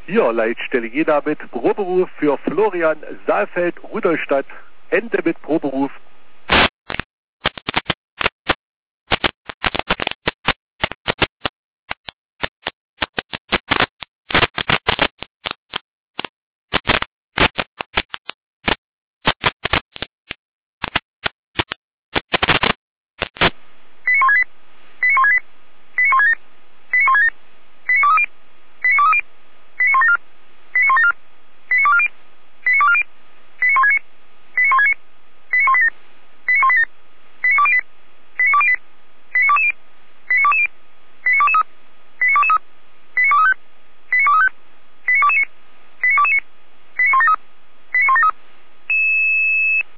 Hier, Leitstelle Jena mit Proberuf für Florian Saalfeld, Rudolstadt. Ende mit Proberuf